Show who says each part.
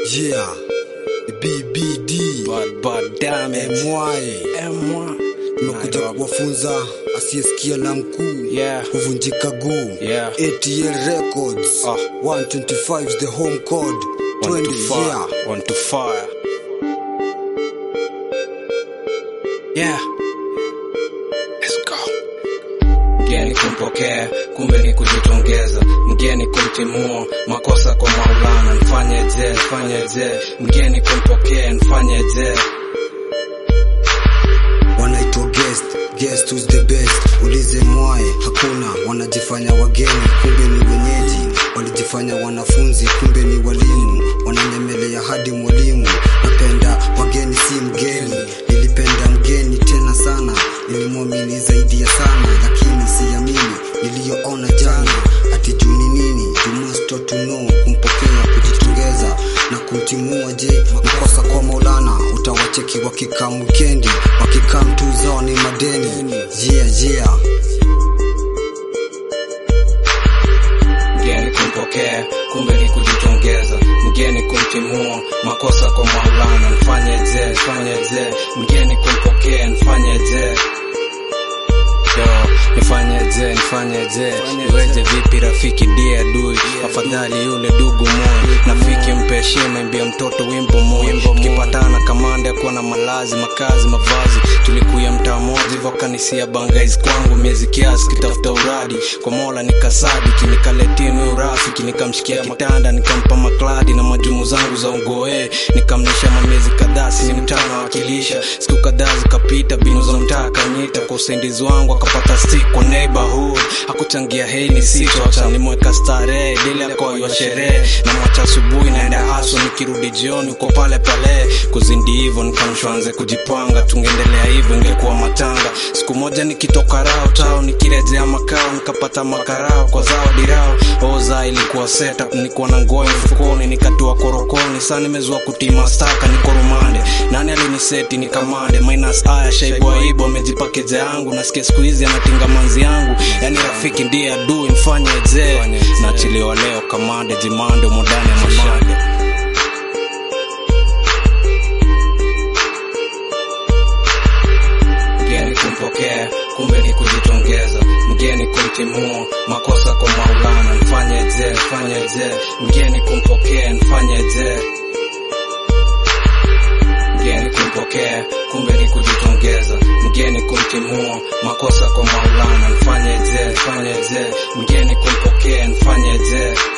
Speaker 1: Yeah, BBD
Speaker 2: Bad damn it.
Speaker 1: MY nimekuja kuwafunza asiyesikia la mkuu huvunjika guu. ATL Records 125 is the home code.
Speaker 2: 1 to fire. Yeah, let's go. Mgeni kumpokea, kumbe ni kujitongeza. Mgeni kumtimua, makosa kwa Maulana. Nfanyeje, mgeni kumpokea, nfanyeje.
Speaker 1: Wanaitwa guest who's the best. Ulize mwae, hakuna. Wanajifanya wageni, kumbe ni wenyeji. Walijifanya wanafunzi, kumbe ni walimu. Wananyemelea hadi mwalimu. Napenda wageni si mgeni. Nilipenda mgeni tena sana. Nilimwamini zaidi ya sana, lakini siamini niliyoona jana. Ati juu ni nini? You must to know. Kumpokea, kujitongeza na kumtimua. Je, makosa kwa Maulana? Utawacheki wakikaa mkendi, wakikaa mtu zao ni madeni. Yeah.
Speaker 2: Mgeni kumpokea, kumbe ni kujitongeza. Mgeni kumtimua, makosa kwa Maulana. Nfanyeje, mgeni kumpokea, nfanyeje. Nifanyeje, iweje vipi rafiki ndiye adui? Afadhali yule dugu moyo, nafiki mpe heshima, imbia mtoto wimbo moyo. Kipatana kamanda kuwa na malazi, makazi, mavazi. Tulikuya mtaa moja hivyo kanisia bangaiz kwangu. Miezi kiasi kitafuta uradi, kwa Mola nikasadi. Kinikaletia urafiki, nikamshikia kitanda, nikampa makladi na majumu zangu za ungoe. Nikamlisha miezi kadhaa, si mtana wakilisha. Siku kadhaa zikapita, binu za mtaa kanyita. Kwa usaidizi wangu akapata stick kwa neighborhood. Hakuchangia heni sito, acha nimweka starehe. Dile kwa hiyo sherehe, na mwacha asubuhi naenda haso. Nikirudi jioni uko pale kuzindi hivyo nikamshwanze kujipanga. Tungeendelea hivyo ingekuwa matanga. Siku moja nikitoka rao tao, nikirejea makao, nikapata makarao kwa zao dirao. Oza ilikuwa setup, nilikuwa na ngoe mfukoni, nikatua korokoni. Sasa nimezua kutima staka, niko rumande. Nani aliniseti nikamande? Minus aya shaibwa ibo, amejipakeje yangu. Nasikia siku hizi anatinga manzi yangu. Yani rafiki ndiye adui, nfanyeje. Naachiliwa leo kamande, jimande modani ya mashade. Mgeni kumpokea, kumbe ni kujitongeza. Mgeni kumtimua, makosa kwa Maulana. Nfanyeje, mgeni kumpokea, nfanyeje. Mgeni kumpokea, kumbe ni kujitongeza. Mgeni kumtimua, makosa kwa Maulana. Nfanyeje, mgeni kumpokea, nfanyeje.